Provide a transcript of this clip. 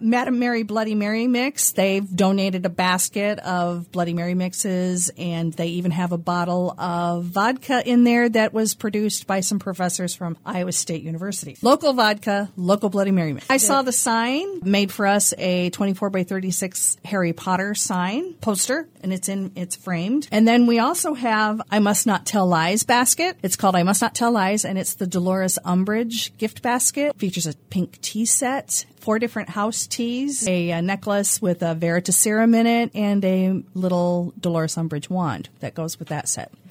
Madame Mary Bloody Mary mix. They've donated a basket of Bloody Mary mixes, and they even have a bottle of vodka in there that was produced by some professors from Iowa State University. Local vodka, local Bloody Mary mix. I saw the sign, made for us a 24 by 36 Harry Potter sign poster, and it's framed. And then we also have I Must Not Tell Lies basket. It's called I Must Not Tell Lies, and it's the Dolores Umbridge gift basket. Features a pink tea set, 4 different house teas, a necklace with a Veritaserum in it, and a little Dolores Umbridge wand that goes with that set.